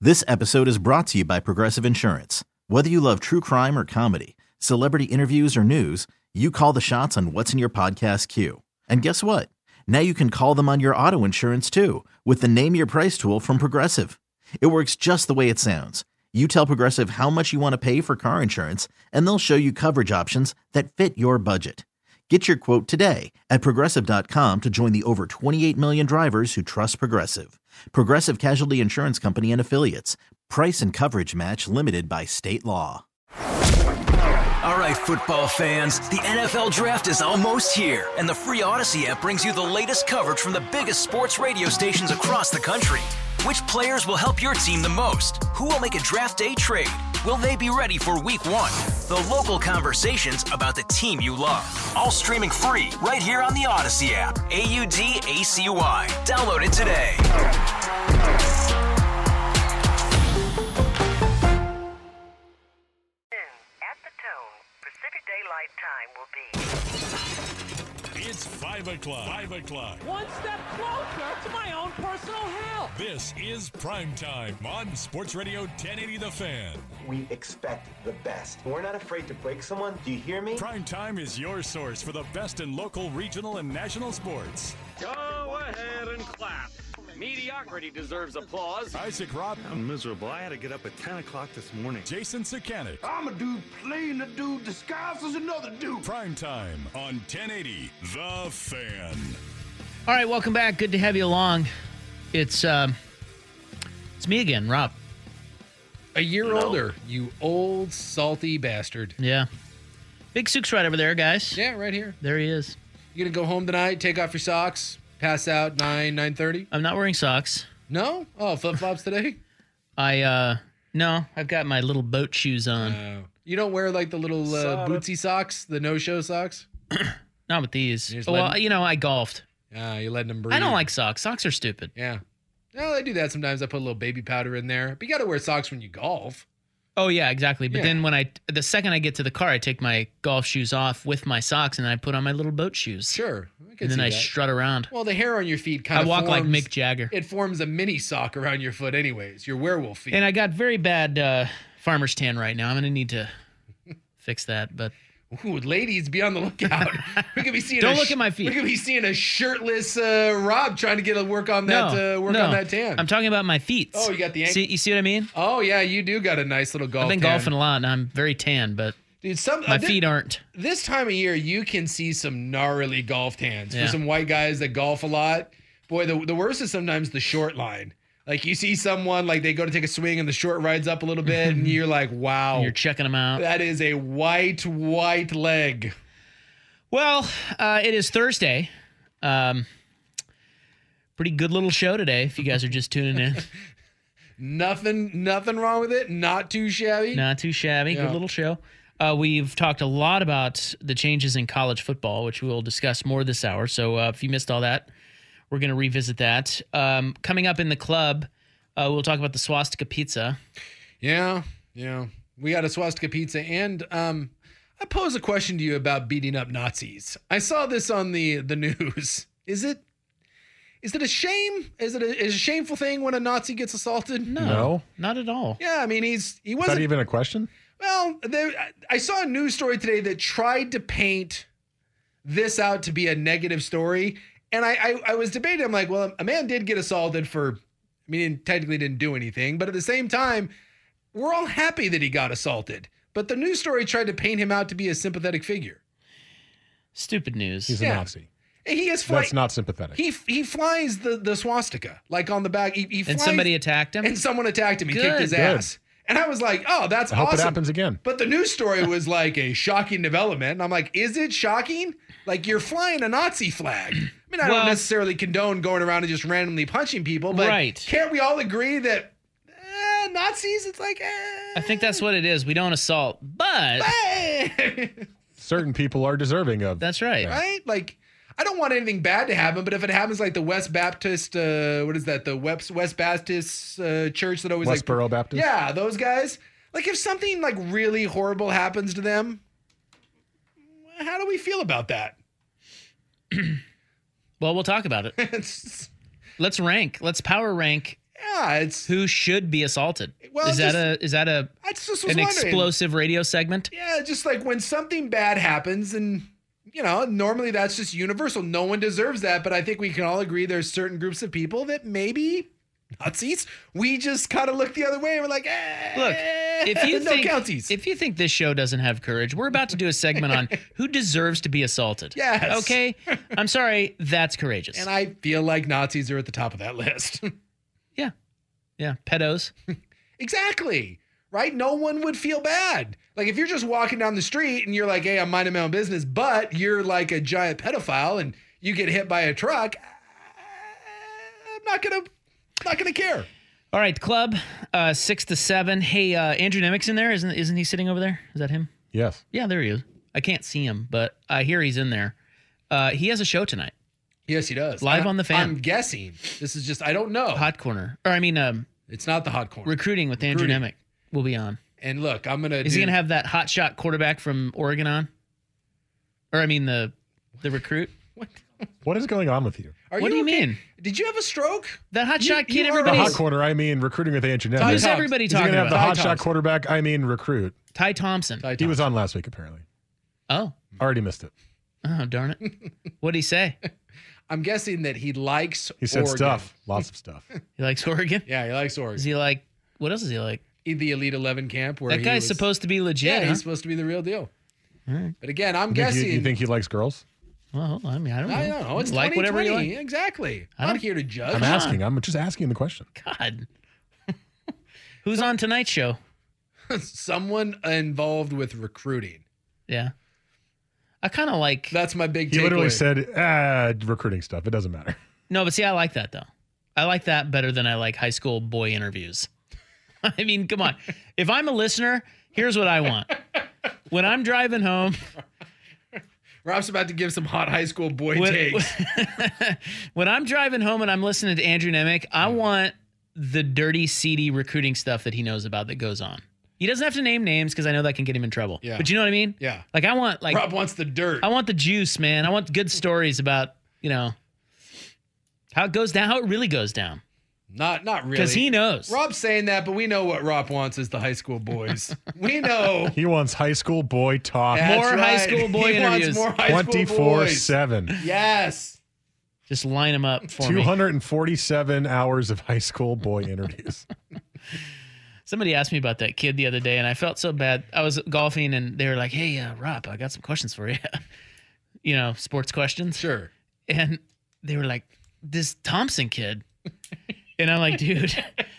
This episode is brought to you by Progressive Insurance. Whether you love true crime or comedy, celebrity interviews or news, you call the shots on what's in your podcast queue. And guess what? Now you can call them on your auto insurance too with the Name Your Price tool from Progressive. It works just the way it sounds. You tell Progressive how much you want to pay for car insurance, and they'll show you coverage options that fit your budget. Get your quote today at Progressive.com to join the over 28 million drivers who trust Progressive. Progressive Casualty Insurance Company and Affiliates. Price and coverage match limited by state law. All right, football fans, the NFL Draft is almost here, and the free Odyssey app brings you the latest coverage from the biggest sports radio stations across the country. Which players will help your team the most? Who will make a draft day trade? Will they be ready for week one? The local conversations about the team you love. All streaming free right here on the Odyssey app. AUDACY. Download it today. At the tone, Pacific Daylight Time will be. It's 5 o'clock. 5 o'clock. One step closer to my own personal hell. This is Prime Time on Sports Radio 1080 The Fan. We expect the best. We're not afraid to break someone. Do you hear me? Prime Time is your source for the best in local, regional, and national sports. Go ahead and clap. Mediocrity deserves applause. Isaac Robb. I'm miserable. I had to get up at 10 o'clock this morning. Jason Sakanik. I'm a dude playing a dude disguised as another dude. Prime Time on 1080 The Fan. All right, welcome back. Good to have you along. It's me again, Rob. A year older, you old salty bastard. Yeah. Big Sook's right over there, guys. Yeah, right here. There he is. You gonna go home tonight, take off your socks, pass out 9:30? I'm not wearing socks. No? Oh, flip-flops today? No, I've got my little boat shoes on. You don't wear like the little bootsy socks, the no-show socks? Not with these. You're just Well, letting- I golfed. You're letting them breathe. I don't like socks. Socks are stupid. Yeah. No, I do that sometimes. I put a little baby powder in there. But you got to wear socks when you golf. Oh, yeah, exactly. But Yeah. then the second I get to the car, I take my golf shoes off with my socks and I put on my little boat shoes. Sure. And then I strut around. Well, the hair on your feet kind I of walk like Mick Jagger. It forms a mini sock around your foot anyways, your werewolf feet. And I got very bad farmer's tan right now. I'm going to need to fix that, but... Ooh, ladies, be on the lookout. We could be seeing. Don't look at my feet. We could be seeing a shirtless Rob trying to get a work on that on that tan. I'm talking about my feet. Oh, you got the ankle. You see what I mean? Oh yeah, you do got a nice little golf. I've been tan. golfing a lot, and I'm very tan, but dude, my feet aren't. This time of year, you can see some gnarly golf tans Yeah. for some white guys that golf a lot. Boy, the worst is sometimes the short line. Like you see someone like they go to take a swing and the short rides up a little bit, and you're like, wow, You're checking them out. that is a white leg. Well, it is Thursday. Pretty good little show today, if you guys are just tuning in. Nothing wrong with it. Not too shabby. Not too shabby. Yeah. Good little show. We've talked a lot about the changes in college football, which we'll discuss more this hour. So if you missed all that, we're going to revisit that. Coming up in the club, we'll talk about the swastika pizza. Yeah. We got a swastika pizza, and I pose a question to you about beating up Nazis. I saw this on the news. Is it a shame? Is it a shameful thing when a Nazi gets assaulted? No, not at all. Yeah, I mean he Is wasn't that even a question? Well, I saw a news story today that tried to paint this out to be a negative story. And I was debating. I'm like, well, a man did get assaulted he technically didn't do anything. But at the same time, we're all happy that he got assaulted. But the news story tried to paint him out to be a sympathetic figure. Stupid news. He's a Nazi. He is That's not sympathetic. He flies the swastika, like on the back. He And flies, somebody attacked him? And someone attacked him. He Good. kicked his ass. And I was like, oh, that's I hope awesome. it happens again. But the news story was like a shocking development. And I'm like, is it shocking? Like, you're flying a Nazi flag. I mean, I don't necessarily condone going around and just randomly punching people, but can't we all agree that Nazis, it's like, I think that's what it is. We don't assault, but certain people are deserving of. That's right. Right? Like, I don't want anything bad to happen, but if it happens like the West Baptist, what is that? The West Baptist church that always Westboro Baptist? Yeah, those guys. Like, if something like really horrible happens to them, how do we feel about that? Well, we'll talk about it. Let's rank. Let's power rank Yeah, it's Who should be assaulted? Well, is that an wondering. explosive radio segment? Yeah, just like when something bad happens, and normally that's just universal. No one deserves that, but I think we can all agree there's certain groups of people that maybe Nazis. We just kind of look the other way and we're like, look, if you think this show doesn't have courage, we're about to do a segment on who deserves to be assaulted. Yes. Okay? I'm sorry, that's courageous. And I feel like Nazis are at the top of that list. Yeah. Yeah, pedos. Exactly. Right? No one would feel bad. Like if you're just walking down the street and you're like, hey, I'm minding my own business, but you're like a giant pedophile and you get hit by a truck, I'm not gonna care. All right, club, 6 to 7. Hey, Andrew Nemec's in there, isn't he sitting over there? Is that him? Yes. Yeah, there he is. I can't see him, but I hear he's in there. He has a show tonight. Yes, he does. Live on the Fan. I'm guessing. This is just, I don't know. Hot Corner. Or it's not the Hot Corner. Recruiting with Andrew Nemec will be on. And look, Is he going to have that hot shot quarterback from Oregon on? Or the recruit? What is going on with you? What do you mean? Did you have a stroke? That hot shot kid, everybody. The Hot Corner, recruiting with Andrew Nemec. Who's everybody talking about? The hot shot quarterback, recruit. Ty Thompson. He was on last week, apparently. Oh. Already missed it. Oh, darn it. What'd he say? I'm guessing that he likes He said Oregon. stuff. Lots of stuff. He likes Oregon? Yeah, he likes Oregon. Is he like, what else is he like? The Elite 11 camp. Where that guy's supposed to be legit. Yeah, huh? he's supposed to be the real deal. All right. But again, I'm guessing. You think he likes girls? Well, I don't know. I don't know. It's like whatever you like. Exactly. I'm not here to judge. I'm asking. I'm just asking the question. God. Who's on tonight's show? Someone involved with recruiting. Yeah. I kind of like. That's my big takeaway. He literally said, recruiting stuff. It doesn't matter. No, but see, I like that, though. I like that better than I like high school boy interviews. I mean, come on. If I'm a listener, here's what I want. When I'm driving home. Rob's about to give some hot high school boy takes. When I'm driving home and I'm listening to Andrew Nemec, I want the dirty, seedy recruiting stuff that he knows about that goes on. He doesn't have to name names because I know that can get him in trouble. Yeah. But you know what I mean? Yeah. Like I want Rob wants the dirt. I want the juice, man. I want good stories about, how it goes down, how it really goes down. Not really. Because he knows. Rob's saying that, but we know what Rob wants is the high school boys. We know. He wants high school boy talk. More high school boy interviews. Wants more high school boys. 24/7. Yes. Just line them up for 247 hours of high school boy interviews. Somebody asked me about that kid the other day, and I felt so bad. I was golfing, and they were like, hey, Rob, I got some questions for you. Sports questions. Sure. And they were like, this Thompson kid. And I'm like, dude,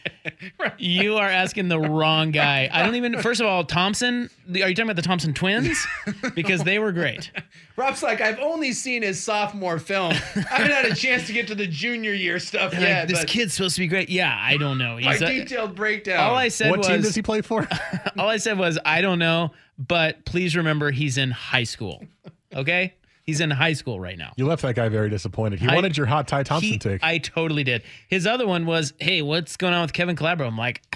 you are asking the wrong guy. I don't even, first of all, Thompson, are you talking about the Thompson twins? Because they were great. Rob's like, I've only seen his sophomore film. I haven't had a chance to get to the junior year stuff yet. Like, this kid's supposed to be great. Yeah, I don't know. He's a detailed breakdown. All I said what was, team does he play for? All I said was, I don't know, but please remember he's in high school. Okay? He's in high school right now. You left that guy very disappointed. He wanted your hot Ty Thompson take. I totally did. His other one was, hey, what's going on with Kevin Calabro? I'm like,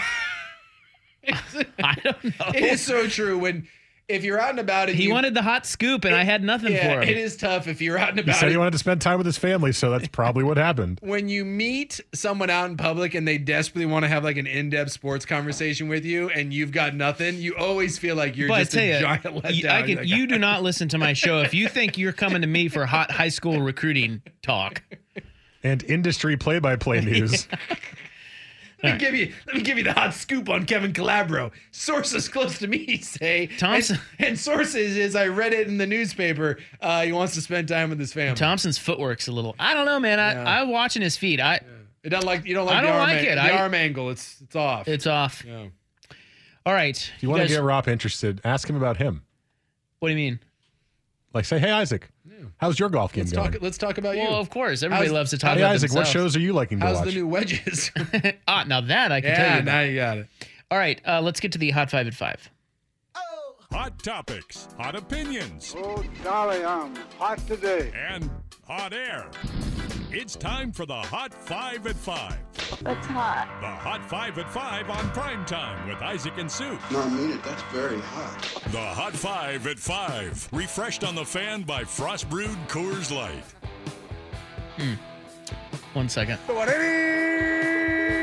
I don't know. It is so true. If you're out and about, he wanted the hot scoop, and I had nothing for him. It is tough if you're out and about. He said he wanted to spend time with his family, so that's probably what happened. When you meet someone out in public and they desperately want to have like an in-depth sports conversation with you, and you've got nothing, you always feel like you're just a giant letdown. You do not listen to my show if you think you're coming to me for hot high school recruiting talk and industry play-by-play news. Let me give you the hot scoop on Kevin Calabro. Sources close to me say Thompson, and sources is I read it in the newspaper. He wants to spend time with his family. Thompson's footwork's a little. I don't know, man. I'm watching his feet. It doesn't like you don't like the arm angle. It's off. It's off. Yeah. All right. If you want to get Rob interested, ask him about him. What do you mean? Like, say, hey, Isaac, how's your golf game going? Let's talk about you. Well, of course. Everybody loves to talk about Isaac, themselves. what shows are you liking to watch? How's the new wedges? Now that I can tell you. Yeah, now you got it. All right, let's get to the Hot 5 at 5. Hot topics, hot opinions. Oh, golly, I'm hot today. And hot air. It's time for the Hot 5 at 5. That's hot. The Hot 5 at 5 on Prime Time with Isaac and Sue. No, I mean it. That's very hot. The Hot 5 at 5. Refreshed on the Fan by Frost Brewed Coors Light. 1 second. Whatever.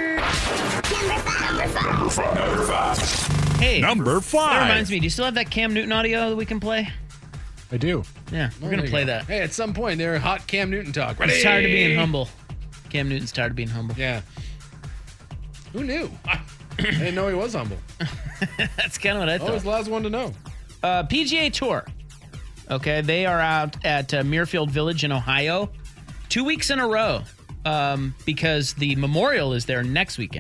Hey, Number 5. That reminds me, do you still have that Cam Newton audio that we can play? I do. Yeah, we're going to play that. Hey, at some point, they're hot Cam Newton talk. He's tired of being humble. Cam Newton's tired of being humble. Yeah. Who knew? I didn't know he was humble. That's kind of what I thought. I was the last one to know. PGA Tour. Okay, they are out at Muirfield Village in Ohio 2 weeks in a row because the Memorial is there next week.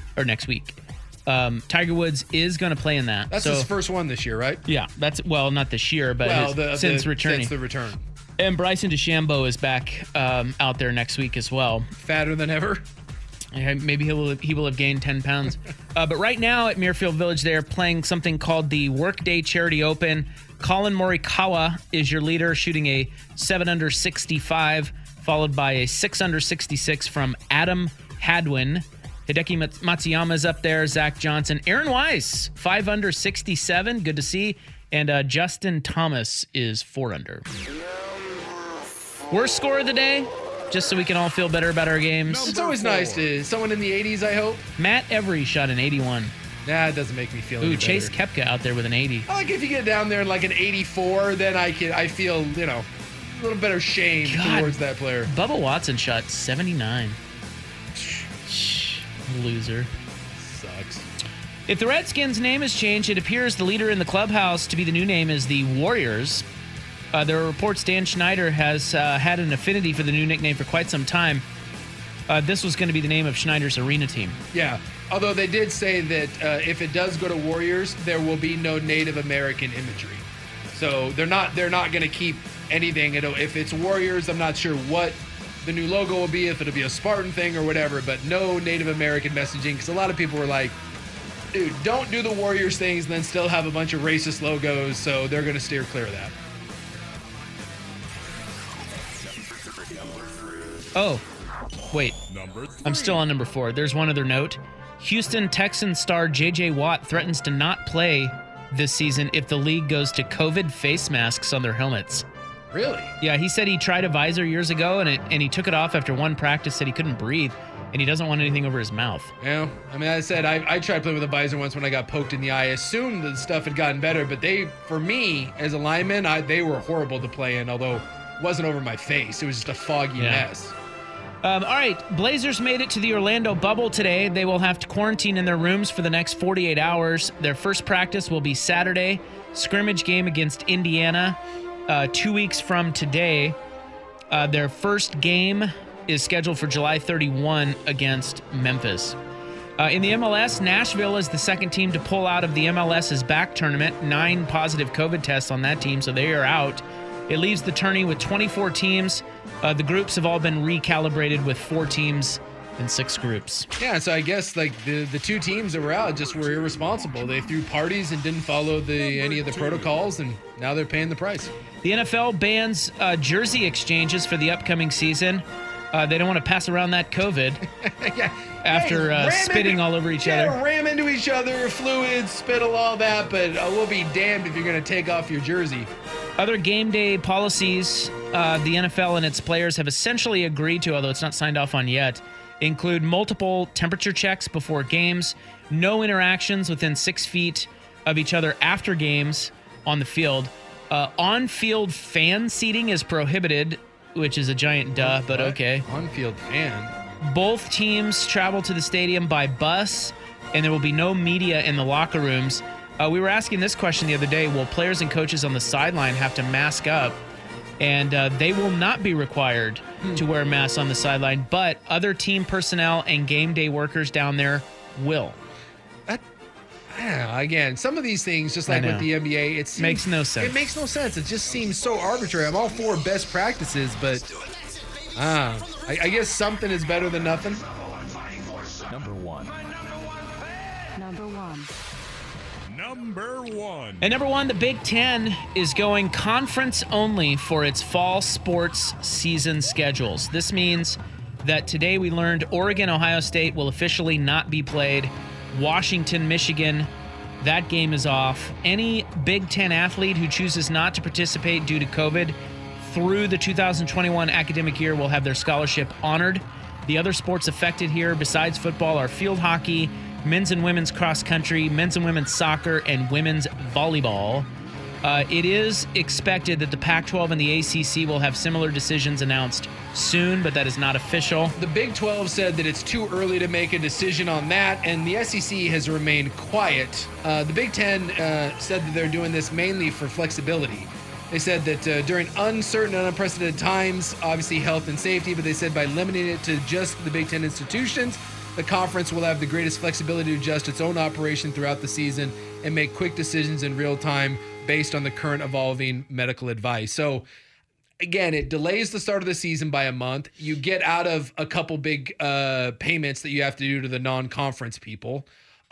Tiger Woods is going to play in that. That's his first one this year, right? Yeah, that's not this year, but since returning. Since the return. And Bryson DeChambeau is back out there next week as well. Fatter than ever. Maybe he will have gained 10 pounds. But right now at Muirfield Village, they're playing something called the Workday Charity Open. Colin Morikawa is your leader, shooting a 7 under 65, followed by a 6 under 66 from Adam Hadwin. Hideki Matsuyama's up there, Zach Johnson. Aaron Wise, 5 under 67, good to see. And Justin Thomas is 4 under. Worst score of the day? Just so we can all feel better about our games. It's always nice to someone in the 80s, I hope. Matt Every shot an 81. Nah, it doesn't make me feel any better. Chase Koepka out there with an 80. I like if you get down there in like an 84, then I feel, a little better shame towards that player. Bubba Watson shot 79. Loser. Sucks. If the Redskins' name has changed, it appears the leader in the clubhouse to be the new name is the Warriors. There are reports Dan Schneider has had an affinity for the new nickname for quite some time. This was going to be the name of Schneider's arena team. Yeah, although they did say that if it does go to Warriors, there will be no Native American imagery. So they're not going to keep anything. If it's Warriors, I'm not sure what the new logo will be, if it'll be a Spartan thing or whatever, but no Native American messaging, because a lot of people were like, dude, don't do the Warriors things and then still have a bunch of racist logos, so they're going to steer clear of that. Oh, wait. I'm still on number 4. There's one other note. Houston Texans star J.J. Watt threatens to not play this season if the league goes to COVID face masks on their helmets. Really? Yeah, he said he tried a visor years ago, and he took it off after one practice, said he couldn't breathe, and he doesn't want anything over his mouth. Yeah, I mean, I said I tried playing with a visor once when I got poked in the eye. I assumed the stuff had gotten better, but for me, as a lineman, they were horrible to play in, although it wasn't over my face. It was just a foggy mess. All right, Blazers made it to the Orlando bubble today. They will have to quarantine in their rooms for the next 48 hours. Their first practice will be Saturday, scrimmage game against Indiana 2 weeks from today. Their first game is scheduled for July 31 against Memphis. In the MLS, Nashville is the second team to pull out of the MLS's back tournament. 9 positive COVID tests on that team, so they are out. It leaves the tourney with 24 teams. The groups have all been recalibrated with 4 teams in 6 groups. Yeah, so I guess like the 2 teams that were out just were irresponsible. They threw parties and didn't follow any of the protocols, and now they're paying the price. The NFL bans jersey exchanges for the upcoming season. They don't want to pass around that COVID after spitting all over each other. Yeah, ram into each other, fluids, spittle, all that, but we'll be damned if you're going to take off your jersey. Other game day policies the NFL and its players have essentially agreed to, although it's not signed off on yet, include multiple temperature checks before games, no interactions within 6 feet of each other after games on the field. On-field fan seating is prohibited, which is a giant duh, but okay. On-field fan? Both teams travel to the stadium by bus, and there will be no media in the locker rooms. We were asking this question the other day. Will players and coaches on the sideline have to mask up? And they will not be required to wear masks on the sideline, but other team personnel and game day workers down there will. Again, some of these things, just like with the NBA, makes no sense. It makes no sense. It just seems so arbitrary. I'm all for best practices, but I guess something is better than nothing. Number one. And number one, the Big Ten is going conference only for its fall sports season schedules. This means that today we learned Oregon, Ohio State will officially not be played. Washington, Michigan, that game is off. Any Big Ten athlete who chooses not to participate due to COVID through the 2021 academic year will have their scholarship honored. The other sports affected here besides football are field hockey, men's and women's cross country, men's and women's soccer, and women's volleyball. It is expected that the Pac-12 and the ACC will have similar decisions announced soon, but that is not official. The Big 12 said that it's too early to make a decision on that, and the SEC has remained quiet. The Big 10 said that they're doing this mainly for flexibility. They said that during uncertain and unprecedented times, obviously health and safety, but they said by limiting it to just the Big 10 institutions, the conference will have the greatest flexibility to adjust its own operation throughout the season and make quick decisions in real time based on the current evolving medical advice. So, again, it delays the start of the season by a month. You get out of a couple big payments that you have to do to the non-conference people.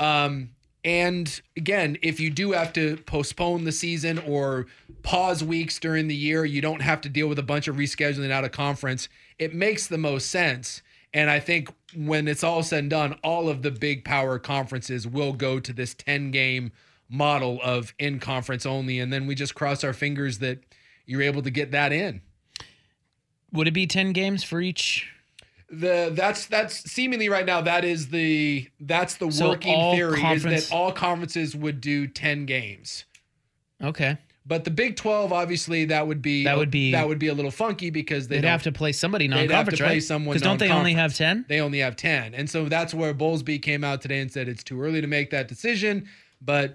And again, if you do have to postpone the season or pause weeks during the year, you don't have to deal with a bunch of rescheduling out of conference. It makes the most sense. And I think when it's all said and done, all of the big power conferences will go to this 10-game model of in-conference only. And then we just cross our fingers that you're able to get that in. Would it be 10 games for each? That's seemingly right now. That's the working theory is that all conferences would do 10 games. Okay. But the Big 12, obviously, that would be a little funky because they'd have to play somebody non-conference, right? Because don't they only have 10? They only have 10, and so that's where Bowlesby came out today and said it's too early to make that decision. But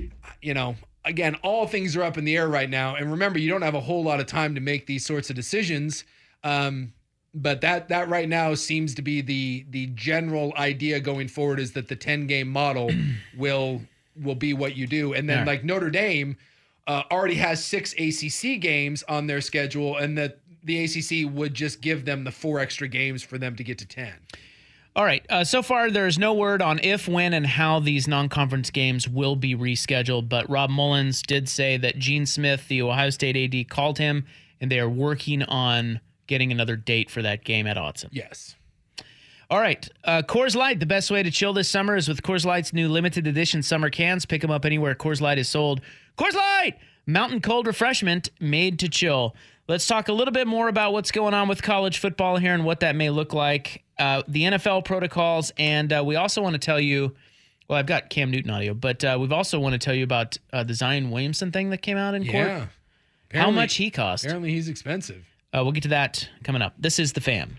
again, all things are up in the air right now. And remember, you don't have a whole lot of time to make these sorts of decisions. But that right now seems to be the general idea going forward is that the 10-game model will be what you do. And then like Notre Dame already has 6 ACC games on their schedule, and that the ACC would just give them the 4 extra games for them to get to 10. All right. So far, there's no word on if, when, and how these non-conference games will be rescheduled. But Rob Mullins did say that Gene Smith, the Ohio State AD, called him, and they are working on getting another date for that game at Autzen. Yes. All right. Coors Light, the best way to chill this summer is with Coors Light's new limited edition summer cans. Pick them up anywhere Coors Light is sold. Coors Light! Mountain cold refreshment made to chill. Let's talk a little bit more about what's going on with college football here and what that may look like. The NFL protocols, and we also want to tell you, well, I've got Cam Newton audio, but we've also want to tell you about the Zion Williamson thing that came out in court. Yeah. How much he cost. Apparently he's expensive. We'll get to that coming up. This is The Fan.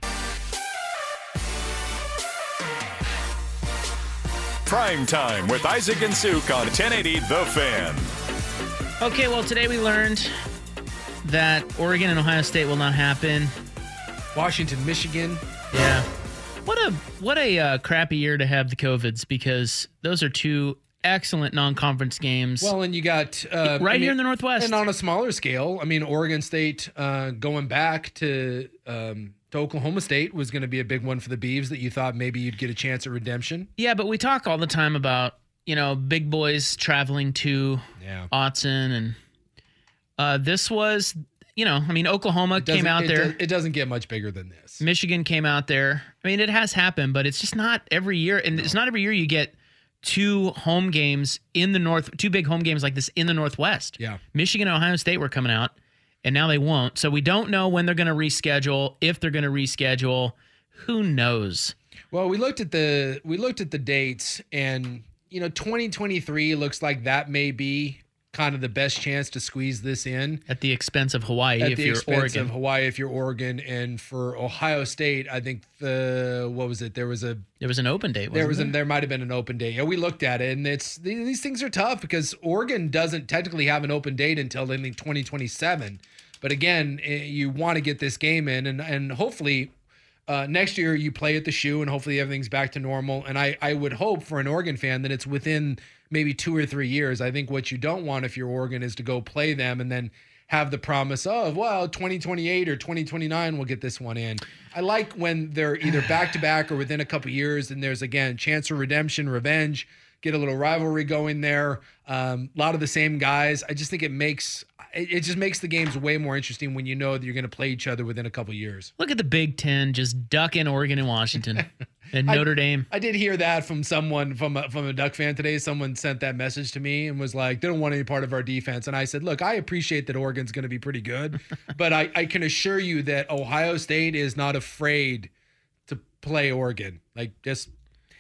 Prime Time with Isaac and Suk on 1080 The Fan. Okay, well, today we learned that Oregon and Ohio State will not happen. Washington, Michigan. Yeah. What a crappy year to have the COVIDs, because those are 2 excellent non-conference games. Well, and you got here in the Northwest. And on a smaller scale, I mean, Oregon State going back to Oklahoma State was going to be a big one for the Beavs that you thought maybe you'd get a chance at redemption. Yeah, but we talk all the time about, big boys traveling to Autzen, and this was, Oklahoma came out there. It doesn't get much bigger than this. Michigan came out there. I mean, it has happened, but it's just not every year. And it's not every year you get 2 home games in the North, 2 big home games like this in the Northwest. Yeah. Michigan and Ohio State were coming out, and now they won't. So we don't know when they're going to reschedule, if they're going to reschedule. Who knows? Well, we looked at the dates, and 2023 looks like that may be kind of the best chance to squeeze this in at the expense of Hawaii if you're Oregon. And for Ohio State, I think there was an open date. There might have been an open date. Yeah, we looked at it, and these things are tough because Oregon doesn't technically have an open date until I think 2027. But again, you want to get this game in, and hopefully next year you play at the Shoe, and hopefully everything's back to normal. And I would hope for an Oregon fan that it's within maybe 2 or 3 years. I think what you don't want if you're Oregon is to go play them and then have the promise of, 2028 or 2029 we'll get this one in. I like when they're either back-to-back or within a couple years, and there's, again, chance of redemption, revenge, get a little rivalry going there. A lot of the same guys. I just think it just makes the games way more interesting when you know that you're going to play each other within a couple years. Look at the Big Ten just ducking Oregon and Washington and Notre Dame. I did hear that from someone, from a Duck fan today. Someone sent that message to me and was like, they don't want any part of our defense. And I said, look, I appreciate that Oregon's going to be pretty good, but I can assure you that Ohio State is not afraid to play Oregon. Like, just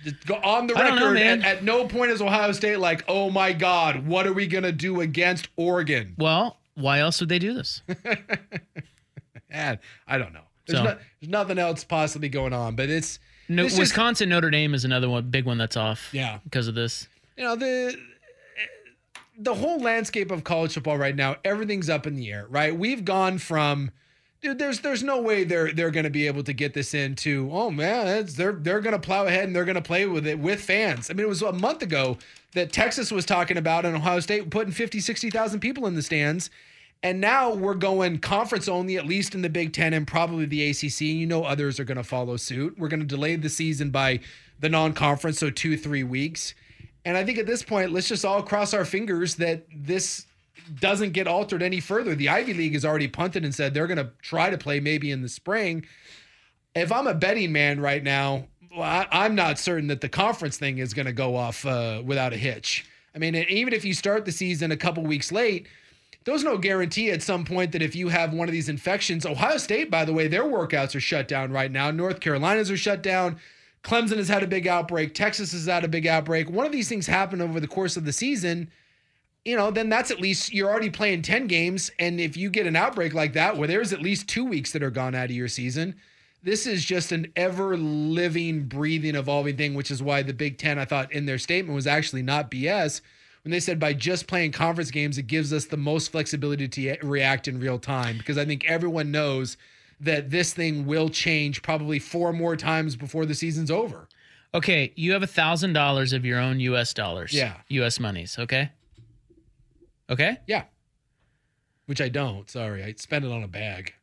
Just go on the I don't know, record. man. At no point is Ohio State like, oh my God, what are we going to do against Oregon? Well, why else would they do this? And I don't know. There's nothing else possibly going on, but it's Wisconsin Notre Dame is another big one that's off. Yeah, because of this. You know, the whole landscape of college football right now, everything's up in the air, right? We've gone from, dude, there's no way they're going to be able to get this into, oh man, they're going to plow ahead and they're going to play with it with fans. I mean, it was a month ago that Texas was talking about and Ohio State putting 50, 60,000 people in the stands. And now we're going conference only, at least in the Big Ten and probably the ACC. And you know others are going to follow suit. We're going to delay the season by the non-conference, so 2-3 weeks. And I think at this point, let's just all cross our fingers that this doesn't get altered any further. The Ivy League has already punted and said they're going to try to play maybe in the spring. If I'm a betting man right now, I'm not certain that the conference thing is going to go off without a hitch. I mean, even if you start the season a couple weeks late, there's no guarantee at some point that if you have one of these infections, Ohio State, by the way, their workouts are shut down right now. North Carolina's are shut down. Clemson has had a big outbreak. Texas has had a big outbreak. One of these things happen over the course of the season, you know, then that's at least, you're already playing 10 games. And if you get an outbreak like that, where there's at least 2 weeks that are gone out of your season, this is just an ever living, breathing, evolving thing, which is why the Big Ten, I thought in their statement, was actually not BS. When they said by just playing conference games, it gives us the most flexibility to react in real time, because I think everyone knows that this thing will change probably 4 more times before the season's over. Okay, you have $1,000 of your own U.S. dollars. Yeah. U.S. monies, okay? Okay? Yeah. Which I don't. Sorry. I spend it on a bag.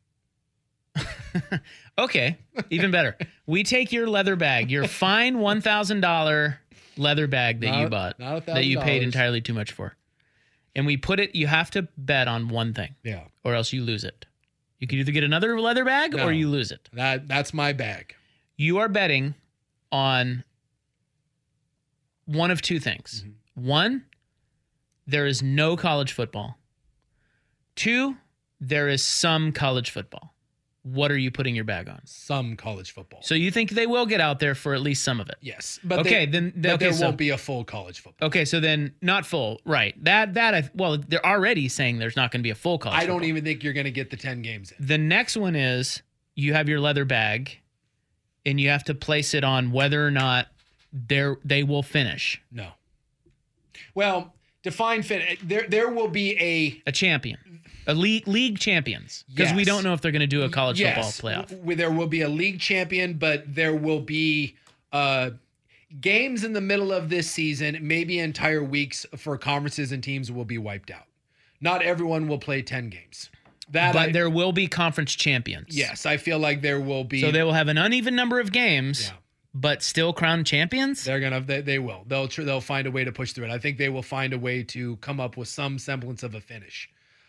Okay, even better. We take your leather bag, your fine $1,000 leather bag that you bought, that you paid entirely too much for. And we put it, you have to bet on one thing. Yeah. Or else you lose it. You can either get another leather bag or you lose it. That's my bag. You are betting on one of two things. Mm-hmm. One, there is no college football. 2, there is some college football. What are you putting your bag on? Some college football. So you think they will get out there for at least some of it? Yes. But okay, there won't be a full college football. Okay, so then not full, right? Well, they're already saying there's not going to be a full college football. I don't even think you're going to get the 10 games in. The next one is you have your leather bag, and you have to place it on whether or not they will finish. No. Well, define finish. There will be a champion. A league champions, because we don't know if they're going to do a college football playoff. There will be a league champion, but there will be games in the middle of this season, maybe entire weeks for conferences and teams will be wiped out. Not everyone will play 10 games. But there will be conference champions. Yes, I feel like there will be. So they will have an uneven number of games, but still crown champions? They will. They'll find a way to push through it. I think they will find a way to come up with some semblance of a finish.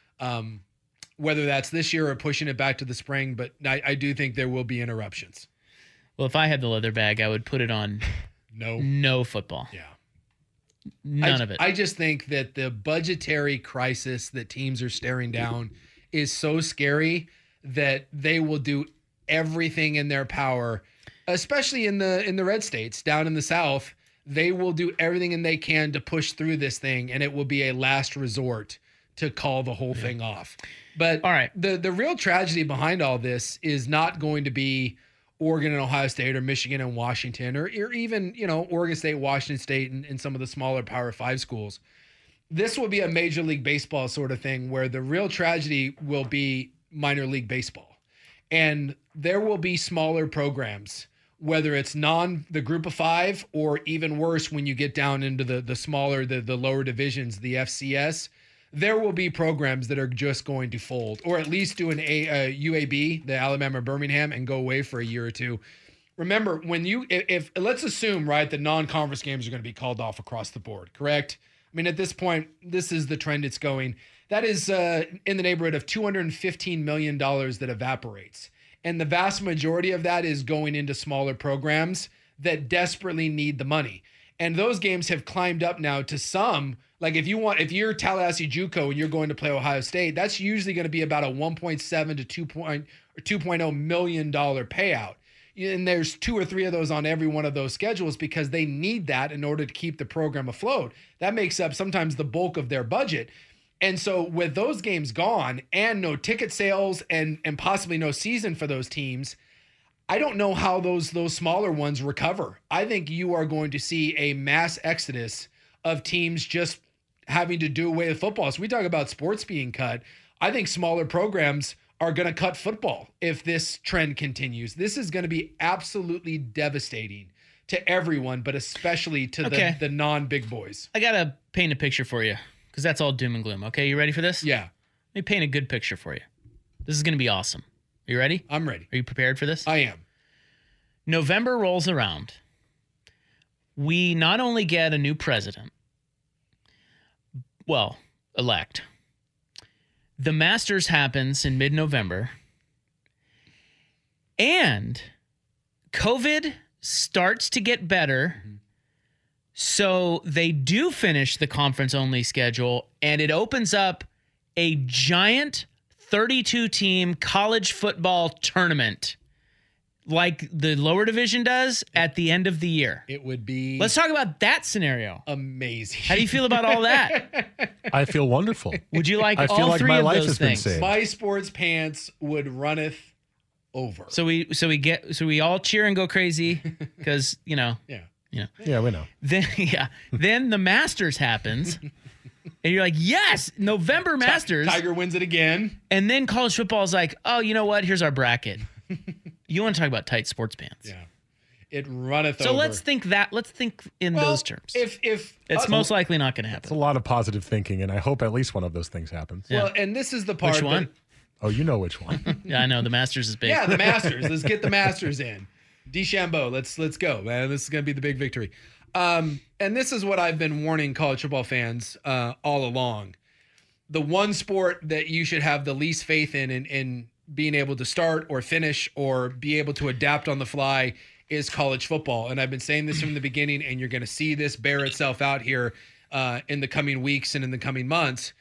Whether that's this year or pushing it back to the spring, but I do think there will be interruptions. Well, if I had the leather bag, I would put it on no football. Yeah. None of it. I just think that the budgetary crisis that teams are staring down is so scary that they will do everything in their power, especially in the red states down in the South. They will do everything they can to push through this thing, and it will be a last resort to call the whole thing off. But all right, the real tragedy behind all this is not going to be Oregon and Ohio State or Michigan and Washington or even, Oregon State, Washington State, and some of the smaller Power 5 schools. This will be a Major League Baseball sort of thing where the real tragedy will be minor league baseball. And there will be smaller programs, whether it's the group of 5 or even worse when you get down into the smaller, the lower divisions, the FCS. There will be programs that are just going to fold, or at least do an UAB, the Alabama Birmingham, and go away for a year or two. Remember, if let's assume, right, the non-conference games are going to be called off across the board, correct? I mean, at this point, this is the trend it's going. That is in the neighborhood of $215 million that evaporates. And the vast majority of that is going into smaller programs that desperately need the money. And those games have climbed up now to some. Like if you're Tallahassee JUCO and you're going to play Ohio State, that's usually going to be about a 1.7 to 2.0 million dollar payout. And there's 2 or 3 of those on every one of those schedules because they need that in order to keep the program afloat. That makes up sometimes the bulk of their budget. And so with those games gone and no ticket sales and possibly no season for those teams, I don't know how those smaller ones recover. I think you are going to see a mass exodus of teams just having to do away with football. So we talk about sports being cut. I think smaller programs are going to cut football if this trend continues. This is going to be absolutely devastating to everyone, but especially to the non-big boys. I got to paint a picture for you because that's all doom and gloom. Okay, you ready for this? Yeah. Let me paint a good picture for you. This is going to be awesome. Are you ready? I'm ready. Are you prepared for this? I am. November rolls around. We not only get a new president, well, elect. The Masters happens in mid-November. And COVID starts to get better. Mm-hmm. So they do finish the conference-only schedule, and it opens up a giant 32-team college football tournament like the lower division does at the end of the year. It would be... Let's talk about that scenario. Amazing. How do you feel about all that? I feel wonderful. Would you like I all feel like three my of life those has been things? saved. My sports pants would runneth over. So we all cheer and go crazy because, Yeah, we know. Then the Masters happens. And you're like, yes, November Masters. Tiger wins it again. And then college football is like, oh, you know what? Here's our bracket. You want to talk about tight sports pants. Yeah. It runneth over. So let's think in those terms. If it's most likely not going to happen. It's a lot of positive thinking, and I hope at least one of those things happens. Well, and this is the part. Which one? Oh, you know which one. Yeah, I know. The Masters is big. Yeah, the Masters. Let's get the Masters in. DeChambeau, let's go, man. This is going to be the big victory. And this is what I've been warning college football fans all along. The one sport that you should have the least faith in being able to start or finish or be able to adapt on the fly is college football. And I've been saying this from the beginning, and you're going to see this bear itself out here in the coming weeks and in the coming months.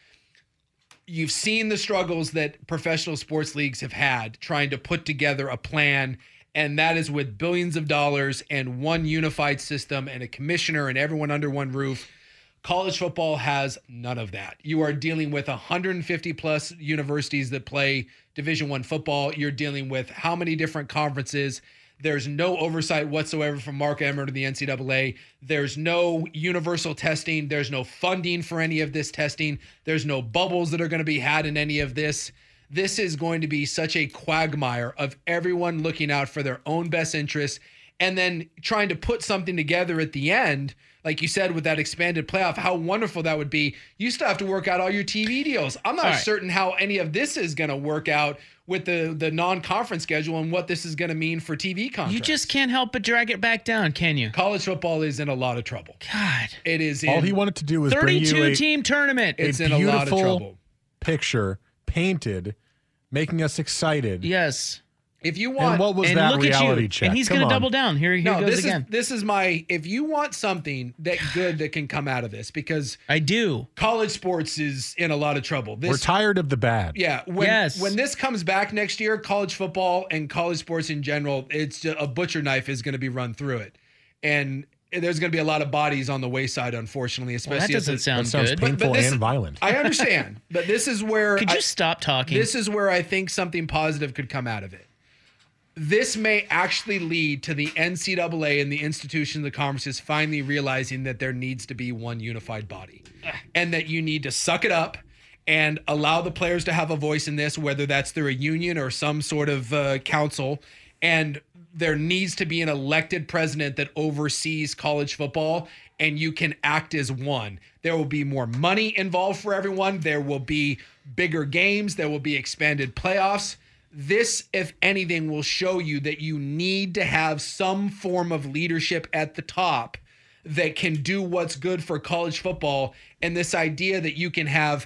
You've seen the struggles that professional sports leagues have had trying to put together a plan, and that is with billions of dollars and one unified system and a commissioner and everyone under one roof. College football has none of that. You are dealing with 150 plus universities that play Division I football. You're dealing with how many different conferences. There's no oversight whatsoever from Mark Emmert or the NCAA. There's no universal testing. There's no funding for any of this testing. There's no bubbles that are going to be had in any of this. This is going to be such a quagmire of everyone looking out for their own best interests and then trying to put something together at the end. Like you said, with that expanded playoff, how wonderful that would be. You still have to work out all your TV deals. I'm not certain how any of this is going to work out with the non-conference schedule and what this is going to mean for TV contracts. You just can't help but drag it back down, can you? College football is in a lot of trouble. God. It is. All he wanted to do was bring you 32-team tournament. It's a in a lot of trouble. Picture painted, making us excited. Yes. If you want, and what was that reality check? And he's going to double down. Here goes again. This is my. If you want something that can come out of this, because I do. College sports is in a lot of trouble. We're tired of the bad. Yeah. When this comes back next year, college football and college sports in general, it's just a butcher knife is going to be run through it, and there's going to be a lot of bodies on the wayside, unfortunately. Especially that sounds good. Painful and violent. I understand, but this is where. Could you stop talking? This is where I think something positive could come out of it. This may actually lead to the NCAA and the institution of the conferences finally realizing that there needs to be one unified body and that you need to suck it up and allow the players to have a voice in this, whether that's through a union or some sort of council. And there needs to be an elected president that oversees college football, and you can act as one. There will be more money involved for everyone. There will be bigger games. There will be expanded playoffs. This, if anything, will show you that you need to have some form of leadership at the top that can do what's good for college football. And this idea that you can have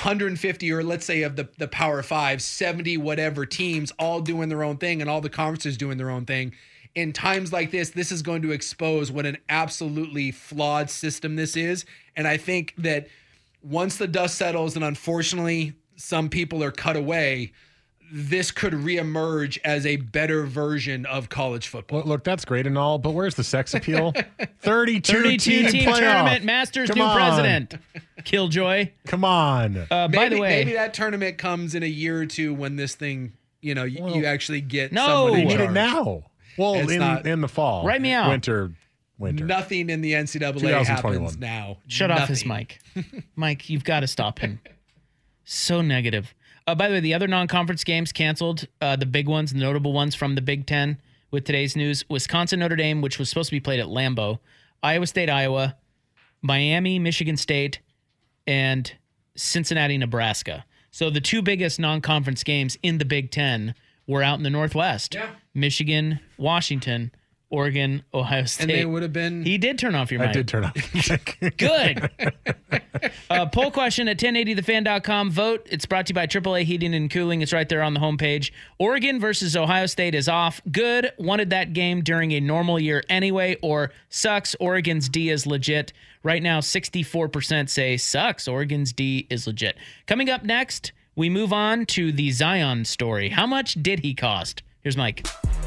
150, or let's say of the Power Five, 70 whatever teams all doing their own thing and all the conferences doing their own thing. In times like this is going to expose what an absolutely flawed system this is. And I think that once the dust settles and unfortunately some people are cut away, this could reemerge as a better version of college football. Look, that's great and all, but where's the sex appeal? 32 team playoff. tournament, Masters, new president. Killjoy. Come on. By the way, maybe that tournament comes in a year or two when this thing, you actually get No. someone We in need charge. it now. Well, in the fall. Write me out. Winter. Nothing in the NCAA 2021. happens now. Shut off his mic. Mike, you've got to stop him. So negative. By the way, the other non-conference games canceled, the big ones, the notable ones from the Big Ten with today's news. Wisconsin, Notre Dame, which was supposed to be played at Lambeau. Iowa State, Iowa. Miami, Michigan State. And Cincinnati, Nebraska. So the two biggest non-conference games in the Big Ten were out in the Northwest. Yeah. Michigan, Washington, Oregon, Ohio State. And they would have been... He did turn off your mic. I did turn off. Good. Poll question at 1080thefan.com. Vote. It's brought to you by AAA Heating and Cooling. It's right there on the homepage. Oregon versus Ohio State is off. Good. Wanted that game during a normal year anyway, or sucks. Oregon's D is legit. Right now, 64% say sucks. Oregon's D is legit. Coming up next, we move on to the Zion story. How much did he cost? Here's Mike.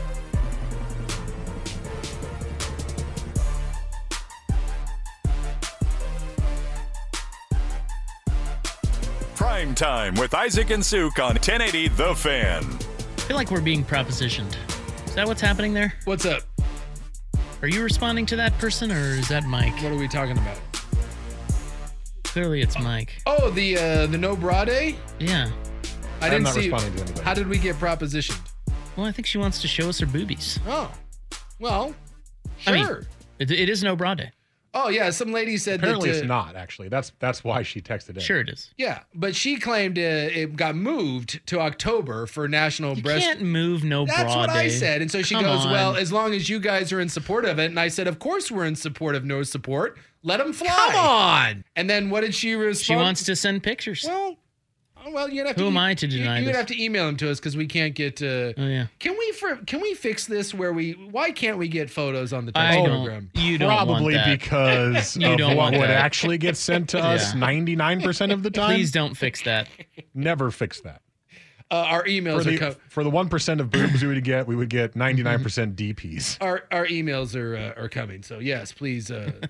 Prime Time with Isaac and Suk on 1080 The Fan. I feel like we're being propositioned. Is that what's happening there? What's up? Are you responding to that person, or is that Mike? What are we talking about? Clearly, it's Mike. Oh, the No Brade? Yeah. I didn't not see. responding to anybody. How did we get propositioned? Well, I think she wants to show us her boobies. Oh, well, sure. I mean, it is no broad day. Oh yeah, some lady said Apparently that. it's not, actually. That's why she texted in. Sure it is. Yeah, but she claimed it got moved to October for National You Breast. can't move no broad day. That's what I said, and so she Come goes, on. "Well, as long as you guys are in support of it," and I said, "Of course we're in support of no support. Let them fly." Come on. And then what did she respond? She wants to send pictures. Well, you'd have Who to. am I to deny You'd this? have to email them to us because we can't get. Oh yeah. Can we fix this where we? Why can't we get photos on the I text don't. program? You don't Probably want that. because You of don't what want would that. actually get sent to us Yeah. 99% of the time. Please don't fix that. Never fix that. Our emails For the 1% of boobs we would get 99% DPs. Our emails are coming. So yes, please.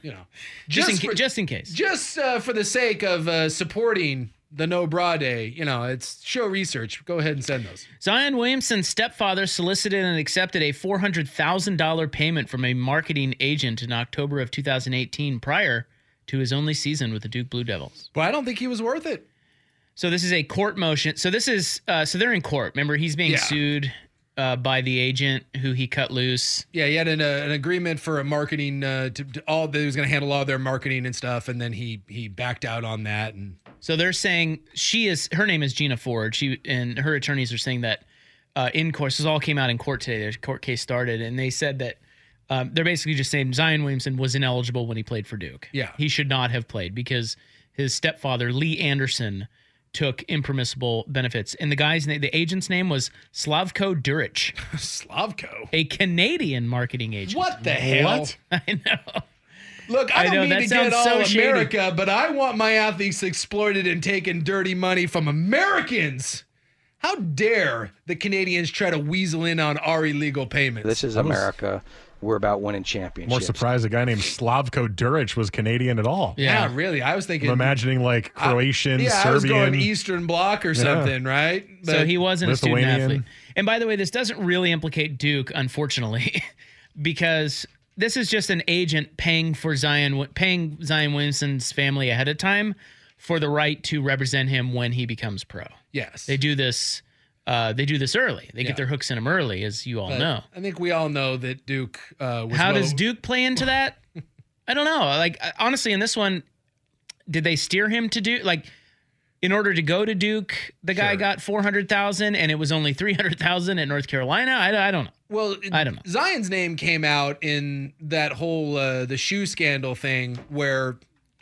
Just in case. Just for the sake of supporting the No Bra Day, it's show research. Go ahead and send those. Zion Williamson's stepfather solicited and accepted a $400,000 payment from a marketing agent in October of 2018 prior to his only season with the Duke Blue Devils. But I don't think he was worth it. So this is a court motion. So this is so they're in court. Remember, he's being sued by the agent who he cut loose. Yeah, he had an agreement for a marketing to all that he was going to handle all their marketing and stuff, and then he backed out on that. And so they're saying her name is Gina Ford. She and her attorneys are saying that in court. This all came out in court today. Their court case started, and they said that they're basically just saying Zion Williamson was ineligible when he played for Duke. Yeah, he should not have played because his stepfather Lee Anderson took impermissible benefits. And the guy's name, the agent's name was Slavko Duric. Slavko? A Canadian marketing agent. What the hell? What? I know. Look, I don't mean to get all so America, but I want my athletes exploited and taking dirty money from Americans. How dare the Canadians try to weasel in on our illegal payments? This is America. We're about winning championships. More surprised a guy named Slavko Duric was Canadian at all. Yeah, really. I was thinking. I'm imagining like Croatian, Serbian. I was going Eastern Bloc or something, right? But so he wasn't a student athlete. And by the way, this doesn't really implicate Duke, unfortunately, because this is just an agent paying Zion Williamson's family ahead of time for the right to represent him when he becomes pro. Yes. They do this. They do this early. They get their hooks in them early, as you all know. I think we all know that Duke was. How does Duke play into that? I don't know. Like, honestly, in this one, did they steer him to Duke? Like, in order to go to Duke, the guy got $400,000, and it was only $300,000 at North Carolina. I don't know. Well, I don't know. Zion's name came out in that whole the shoe scandal thing, where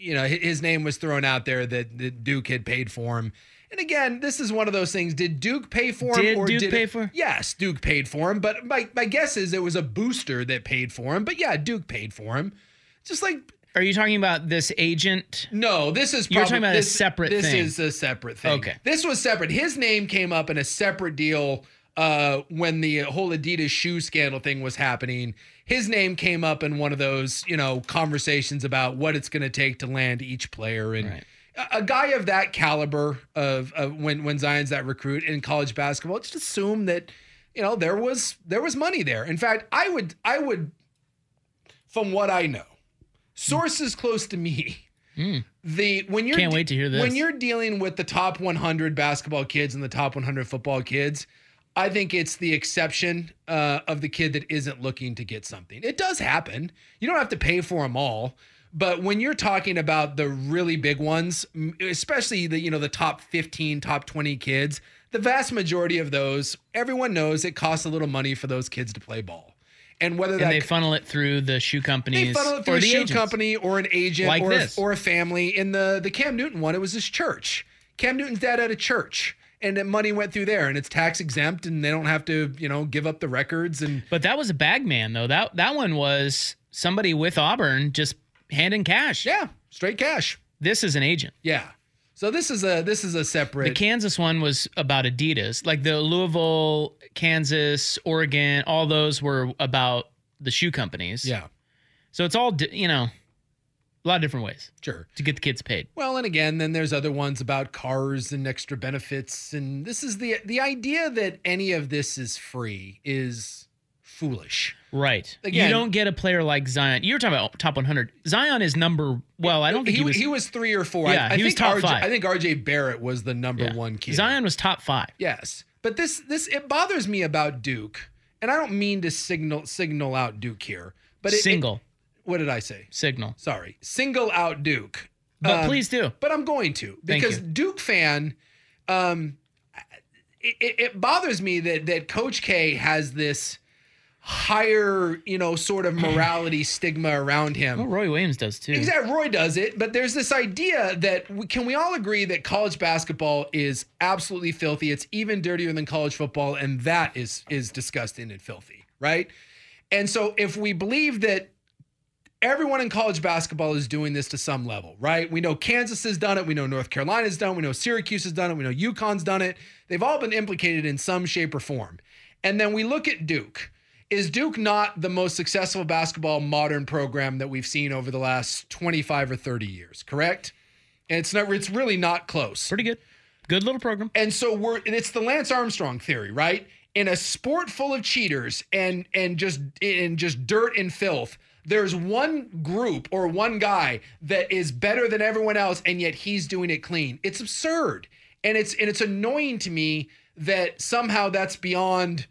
his name was thrown out there that Duke had paid for him. And again, this is one of those things. Did Duke pay for him? Did Duke pay for him? Yes, Duke paid for him. But my guess is it was a booster that paid for him. But yeah, Duke paid for him. Just like Are you talking about this agent? No, this is You're talking about a separate thing. This is a separate thing. Okay. This was separate. His name came up in a separate deal when the whole Adidas shoe scandal thing was happening. His name came up in one of those, conversations about what it's going to take to land each player. And a guy of that caliber of when Zion's that recruit in college basketball, just assume that, there was money there. In fact, I would, from what I know, sources close to me, when you're Can't wait to hear this. When you're dealing with the top 100 basketball kids and the top 100 football kids, I think it's the exception of the kid that isn't looking to get something. It does happen. You don't have to pay for them all. But when you're talking about the really big ones, especially the top 15, top 20 kids, the vast majority of those, everyone knows it costs a little money for those kids to play ball. And they funnel it through the shoe companies. They funnel it through a shoe company or an agent like or a family. In the Cam Newton one, it was his church. Cam Newton's dad had a church. And the money went through there, and it's tax exempt, and they don't have to, give up the records. But that was a bag man, though. That one was somebody with Auburn just handing cash. Yeah, straight cash. This is an agent. Yeah. So this is a separate. The Kansas one was about Adidas. Like the Louisville, Kansas, Oregon, all those were about the shoe companies. Yeah. So it's all, a lot of different ways. Sure. To get the kids paid. Well, and again, then there's other ones about cars and extra benefits. And this is the idea that any of this is free is foolish. Right. Again, you don't get a player like Zion. You were talking about top 100. Zion is I don't think he was 3 or 4. Yeah, he was top 5. I think RJ Barrett was the number 1 kid. Zion was top 5. Yes. But this it bothers me about Duke. And I don't mean to signal out Duke here. But what did I say? Signal. Sorry. Single out Duke. But please do. But I'm going to. Because Duke fan, it bothers me that Coach K has this higher, sort of morality stigma around him. Well, Roy Williams does too. Exactly. Roy does it. But there's this idea that can we all agree that college basketball is absolutely filthy? It's even dirtier than college football. And that is disgusting and filthy. Right. And so if we believe that everyone in college basketball is doing this to some level, right? We know Kansas has done it. We know North Carolina's done it. We know Syracuse has done it. We know UConn's done it. They've all been implicated in some shape or form. And then we look at Duke. Is Duke not the most successful basketball modern program that we've seen over the last 25 or 30 years, correct? And it's really not close. Pretty good. Good little program. And so it's the Lance Armstrong theory, right? In a sport full of cheaters and just dirt and filth, there's one group or one guy that is better than everyone else, and yet he's doing it clean. It's absurd. And it's annoying to me that somehow that's beyond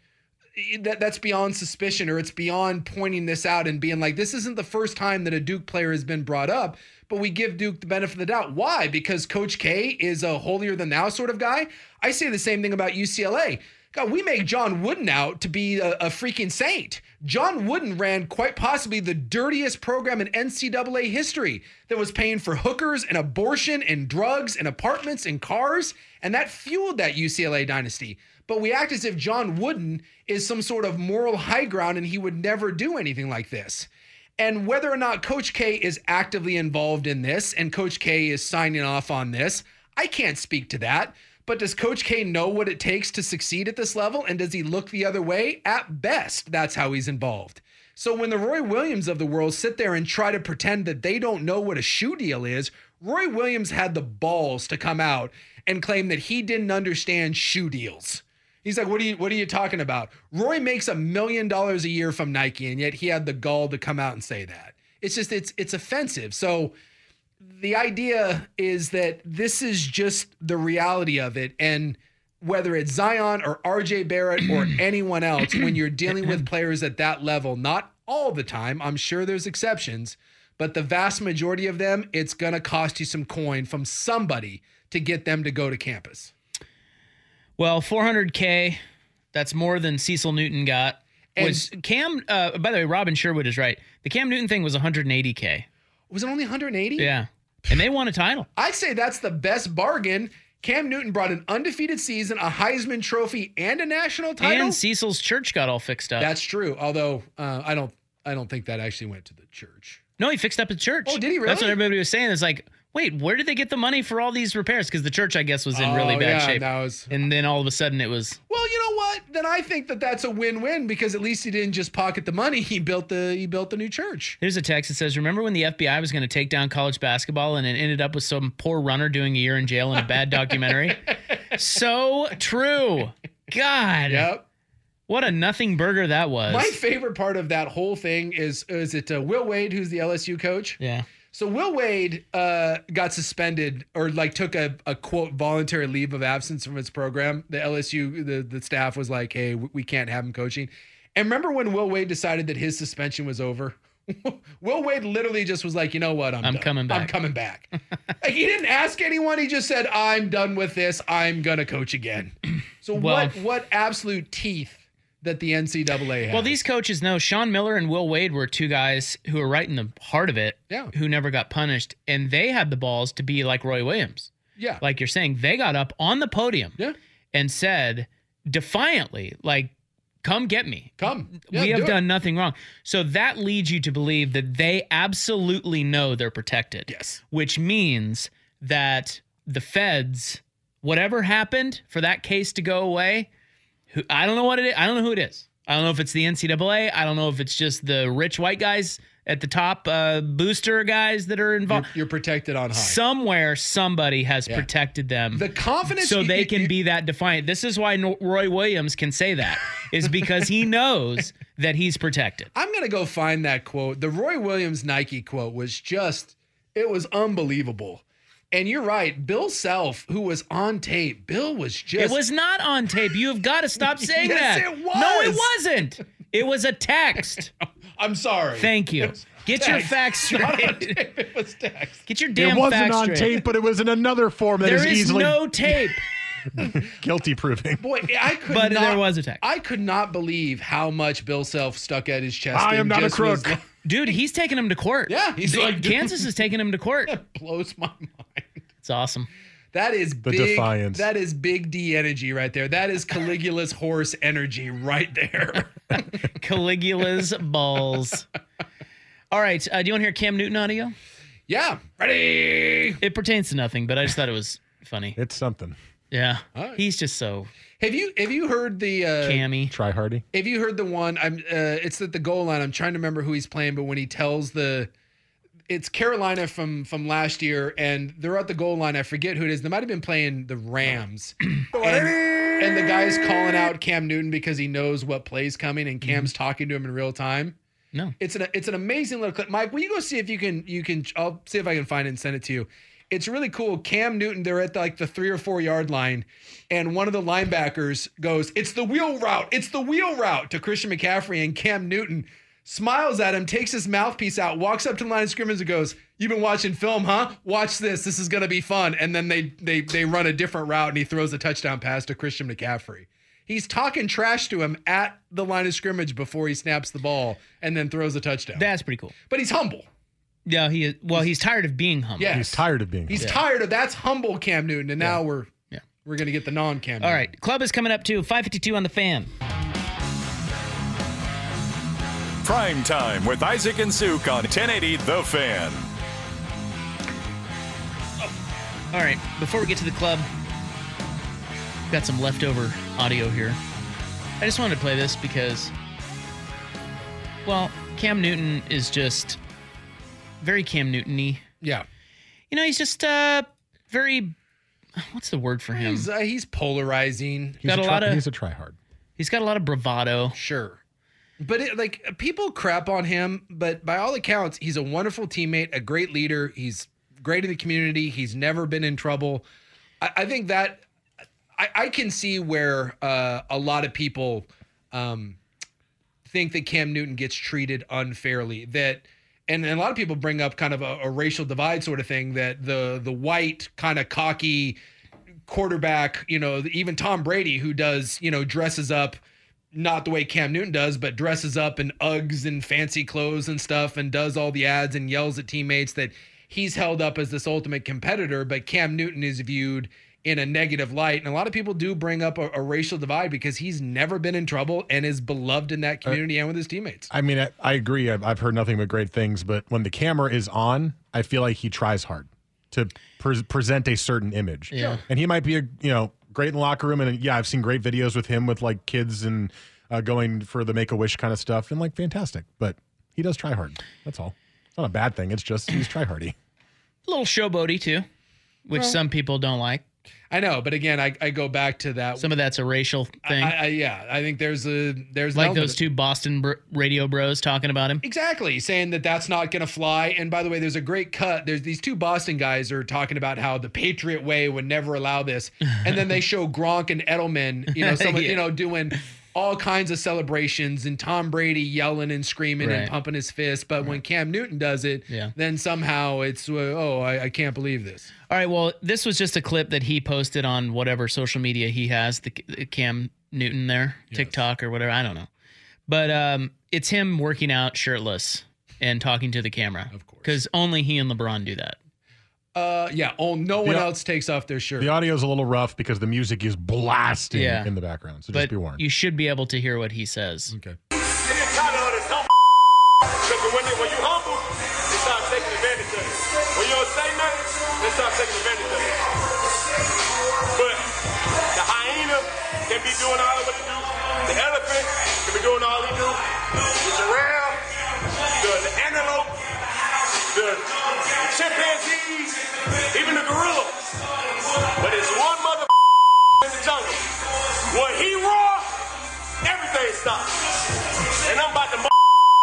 suspicion, or it's beyond pointing this out and being like, this isn't the first time that a Duke player has been brought up, but we give Duke the benefit of the doubt. Why? Because Coach K is a holier than thou sort of guy. I say the same thing about UCLA. God, we make John Wooden out to be a freaking saint. John Wooden ran quite possibly the dirtiest program in NCAA history that was paying for hookers and abortion and drugs and apartments and cars, and that fueled that UCLA dynasty. But we act as if John Wooden is some sort of moral high ground and he would never do anything like this. And whether or not Coach K is actively involved in this and Coach K is signing off on this, I can't speak to that. But does Coach K know what it takes to succeed at this level? And does he look the other way? At best, that's how he's involved. So when the Roy Williams of the world sit there and try to pretend that they don't know what a shoe deal is, Roy Williams had the balls to come out and claim that he didn't understand shoe deals. He's like, what are you talking about? Roy makes $1 million a year from Nike, and yet he had the gall to come out and say that. It's just, it's offensive. So the idea is that this is just the reality of it. And whether it's Zion or RJ Barrett or anyone else, when you're dealing with players at that level, not all the time, I'm sure there's exceptions, but the vast majority of them, it's going to cost you some coin from somebody to get them to go to campus. Well, $400K, that's more than Cecil Newton got. Was Cam, by the way, Robin Sherwood is right. The Cam Newton thing was $180K. Was it only 180? Yeah. And they won a title. I'd say that's the best bargain. Cam Newton brought an undefeated season, a Heisman Trophy, and a national title. And Cecil's church got all fixed up. That's true. Although I don't think that actually went to the church. No, he fixed up his church. Oh, did he really? That's what everybody was saying. It's like, wait, where did they get the money for all these repairs? Because the church, I guess, was in really bad shape. And then all of a sudden it was... Well, you know what? Then I think that's a win-win because at least he didn't just pocket the money. He built the new church. Here's a text that says, remember when the FBI was going to take down college basketball and it ended up with some poor runner doing a year in jail in a bad documentary? So true. God. Yep. What a nothing burger that was. My favorite part of that whole thing is it Will Wade, who's the LSU coach? Yeah. So Will Wade got suspended or took a quote voluntary leave of absence from his program. The LSU, the staff was like, hey, we can't have him coaching. And remember when Will Wade decided that his suspension was over? Will Wade literally just was like, you know what? I'm done. Coming back. I'm coming back. He didn't ask anyone. He just said, I'm done with this. I'm going to coach again. So what absolute teeth that the NCAA has. Well, these coaches know Sean Miller and Will Wade were two guys who were right in the heart of it, who never got punished, and they had the balls to be like Roy Williams. Yeah. Like you're saying, they got up on the podium and said defiantly, like, come get me. Come. We have done nothing wrong. So that leads you to believe that they absolutely know they're protected. Yes. Which means that the feds, whatever happened for that case to go away, I don't know what it is. I don't know who it is. I don't know if it's the NCAA. I don't know if it's just the rich white guys at the top, booster guys that are involved. You're protected on high. Somewhere, somebody has protected them. The confidence. So they can be that defiant. This is why Roy Williams can say that, is because he knows that he's protected. I'm going to go find that quote. The Roy Williams Nike quote was it was unbelievable. And you're right. Bill Self, who was on tape, Bill was just... It was not on tape. You have got to stop saying that. Yes, it was. No, it wasn't. It was a text. I'm sorry. Thank you. Get your facts straight. Not on tape, it was text. Get your damn facts straight. It wasn't on tape, but it was in another form that is easily... There is no tape. Guilty proving. Boy, there was a text. I could not believe how much Bill Self stuck at his chest. I am not a crook. Dude, he's taking him to court. Yeah, he's like... Kansas is taking him to court. That blows my mind. It's awesome. That is the big defiance. That is big D energy right there. That is Caligula's horse energy right there. Caligula's balls. All right. Do you want to hear Cam Newton audio? Yeah. Ready. It pertains to nothing, but I just thought it was funny. It's something. Yeah. Right. He's just so... Have you heard the... Cammy. Try hardy. Have you heard the one... it's at the goal line. I'm trying to remember who he's playing, but when he tells it's Carolina from last year, and they're at the goal line. I forget who it is. They might have been playing the Rams. and the guy's calling out Cam Newton because he knows what play's coming, and Cam's talking to him in real time. No. It's an amazing little clip. Mike, will you go see if you can I'll see if I can find it and send it to you. It's really cool. Cam Newton, they're at the 3 or 4 yard line, and one of the linebackers goes, "It's the wheel route. It's the wheel route" to Christian McCaffrey, and Cam Newton smiles at him, takes his mouthpiece out, walks up to the line of scrimmage and goes, "You've been watching film, huh? Watch this. This is going to be fun." And then they run a different route, and he throws a touchdown pass to Christian McCaffrey. He's talking trash to him at the line of scrimmage before he snaps the ball and then throws a touchdown. That's pretty cool. But he's humble. Yeah, he is. Well, he's tired of being humble. Yes. He's tired of being humble. He's tired of that's humble Cam Newton, and now we're going to get the non-Cam Newton. All right, club is coming up too. 5:52 on the Fan. Prime Time with Isaac and Suk on 1080 The Fan. All right, before we get to the club, got some leftover audio here. I just wanted to play this because, well, Cam Newton is just very Cam Newton-y. Yeah. You know, he's just very, what's the word for him? He's polarizing. He's a tryhard. He's got a lot of bravado. Sure. But people crap on him, but by all accounts, he's a wonderful teammate, a great leader. He's great in the community. He's never been in trouble. I think that I can see where a lot of people think that Cam Newton gets treated unfairly. And a lot of people bring up kind of a racial divide sort of thing, that the white kind of cocky quarterback, even Tom Brady, who does, dresses up not the way Cam Newton does, but dresses up in Uggs and fancy clothes and stuff and does all the ads and yells at teammates, that he's held up as this ultimate competitor. But Cam Newton is viewed in a negative light. And a lot of people do bring up a racial divide because he's never been in trouble and is beloved in that community and with his teammates. I mean, I agree. I've heard nothing but great things, but when the camera is on, I feel like he tries hard to present a certain image. Yeah. And he might be great in the locker room. And yeah, I've seen great videos with him with like kids and going for the Make-A-Wish kind of stuff and like fantastic. But he does try hard. That's all. It's not a bad thing. It's just he's try hardy. A little showboaty too, which some people don't like. I know, but again, I go back to that. Some of that's a racial thing. I think there's like those two Boston radio bros talking about him. Exactly, saying that that's not going to fly. And by the way, there's a great cut. There's these two Boston guys are talking about how the Patriot way would never allow this, and then they show Gronk and Edelman, someone doing all kinds of celebrations and Tom Brady yelling and screaming and pumping his fist. But when Cam Newton does it, then somehow it's, I can't believe this. All right, well, this was just a clip that he posted on whatever social media he has, the Cam Newton there, TikTok or whatever, I don't know. But it's him working out shirtless and talking to the camera. Of course. Because only he and LeBron do that. No one else takes off their shirt. The audio's a little rough because the music is blasting in the background. So just be warned. You should be able to hear what he says. Okay. When you humble, they start taking advantage of it. When you don't say nothing, they start taking advantage of it. But the hyena can be doing all of what he do. The elephant can be doing all he do. The giraffe, the antelope, the chimpanzees, even the gorilla. But it's one mother in the jungle. When he roar, everything stops. And I'm about to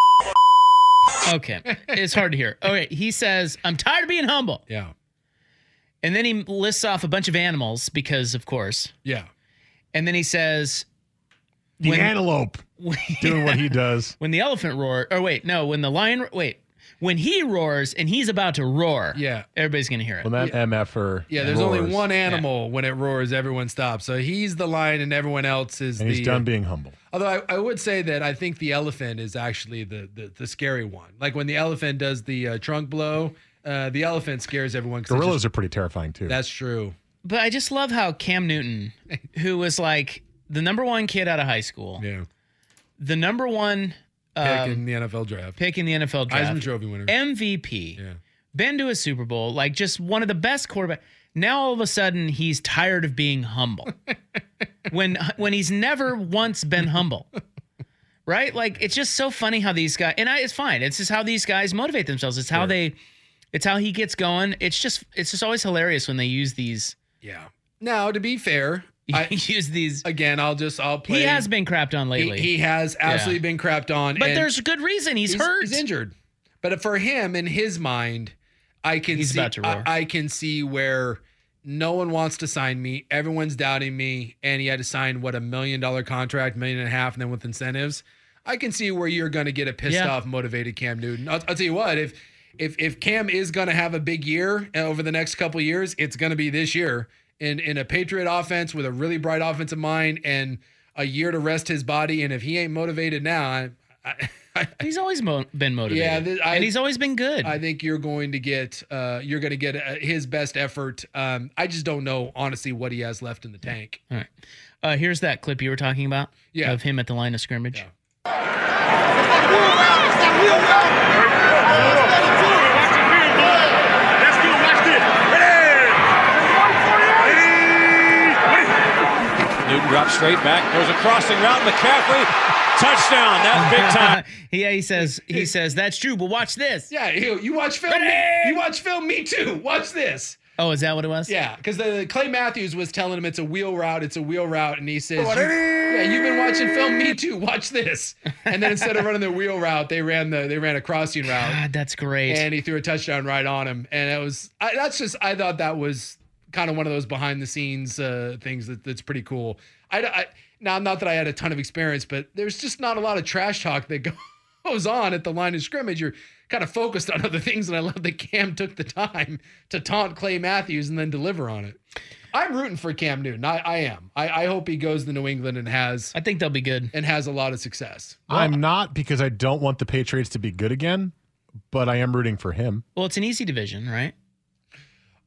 Okay. It's hard to hear. Okay. He says, I'm tired of being humble. Yeah. And then he lists off a bunch of animals because, of course. Yeah. And then he says, the antelope doing what he does. When the elephant roars, when the lion, when he roars and he's about to roar, everybody's going to hear it. When that MFer there's roars. only one animal when it roars, everyone stops. So he's the lion and everyone else is and he's done being humble. Although I would say that I think the elephant is actually the scary one. Like when the elephant does the trunk blow, the elephant scares everyone. Gorillas are pretty terrifying too. That's true. But I just love how Cam Newton, who was like the number one kid out of high school, the number one pick in the NFL draft, Heisman Trophy winner, MVP, been to a Super Bowl, like just one of the best quarterbacks. Now all of a sudden he's tired of being humble when he's never once been humble, right? Like it's just so funny how these guys, and it's fine. It's just how these guys motivate themselves. It's how it's how he gets going. It's just always hilarious when they use these. Yeah. Now to be fair, I use these again. I'll play. He has been crapped on lately. He has absolutely been crapped on, but there's a good reason. He's hurt. He's injured. But for him, in his mind, I can see where no one wants to sign me. Everyone's doubting me, and he had to sign $1 million contract, $1.5 million, and then with incentives. I can see where you're going to get a pissed off, motivated Cam Newton. I'll tell you what, if Cam is going to have a big year over the next couple of years, it's going to be this year. In a Patriot offense with a really bright offensive mind and a year to rest his body. And if he ain't motivated now, he's always been motivated. Yeah, and he's always been good. I think you're going to get his best effort. I just don't know, honestly, what he has left in the tank. All right. Here's that clip you were talking about of him at the line of scrimmage. Newton drops straight back, goes a crossing route, McCaffrey, touchdown. That's big time. He says that's true, but watch this. Yeah, you watch film. You watch film. Me too. Watch this. Oh, is that what it was? Yeah, because Clay Matthews was telling him it's a wheel route, and he says, you've been watching film. Me too. Watch this. And then instead of running the wheel route, they ran a crossing route. God, that's great. And he threw a touchdown right on him, and I thought that was kind of one of those behind the scenes things that's pretty cool. Now, not that I had a ton of experience, but there's just not a lot of trash talk that goes on at the line of scrimmage. You're kind of focused on other things, and I love that Cam took the time to taunt Clay Matthews and then deliver on it. I'm rooting for Cam Newton. I am. I hope he goes to New England and I think they'll be good and has a lot of success. I'm not, because I don't want the Patriots to be good again, but I am rooting for him. Well, it's an easy division, right?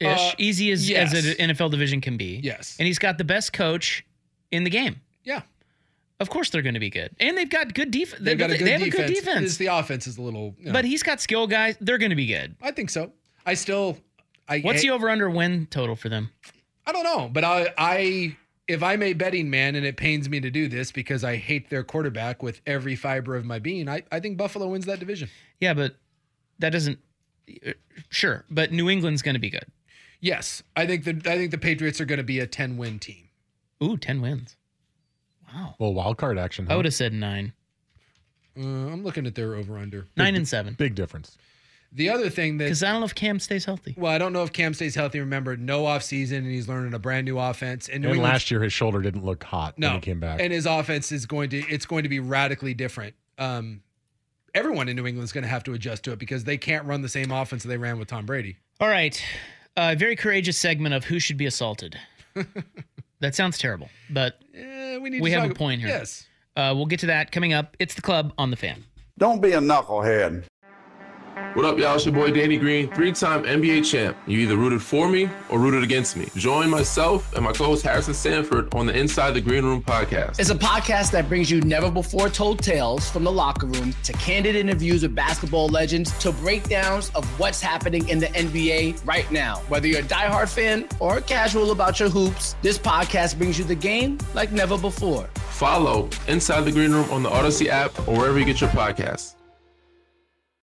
Easy as an NFL division can be. Yes. And he's got the best coach in the game. Yeah. Of course they're going to be good. And they've got good defense. They have a good defense. It's the offense is a little... But he's got skill guys. They're going to be good. I think so. What's the over-under win total for them? I don't know. But if I'm a betting man, and it pains me to do this because I hate their quarterback with every fiber of my being, I think Buffalo wins that division. Yeah, but that doesn't... Sure, but New England's going to be good. Yes. I think the Patriots are going to be a 10-win team. Ooh, 10 wins. Wow. Well, wild card action. Huh? I would have said 9. I'm looking at their over-under. 9 and 7. Big difference. The other thing that... Because I don't know if Cam stays healthy. Well, I don't know if Cam stays healthy. Remember, no offseason, and he's learning a brand new offense. And last year, his shoulder didn't look hot when he came back. And his offense is going to be radically different. Everyone in New England is going to have to adjust to it because they can't run the same offense that they ran with Tom Brady. All right. Very courageous segment of who should be assaulted. That sounds terrible, but we have a point here. Yes. We'll get to that coming up. It's The Club on The Fan. Don't be a knucklehead. What up, y'all? It's your boy Danny Green, 3-time NBA champ. You either rooted for me or rooted against me. Join myself and my co-host Harrison Sanford on the Inside the Green Room podcast. It's a podcast that brings you never-before-told tales from the locker room to candid interviews with basketball legends to breakdowns of what's happening in the NBA right now. Whether you're a diehard fan or casual about your hoops, this podcast brings you the game like never before. Follow Inside the Green Room on the Odyssey app or wherever you get your podcasts.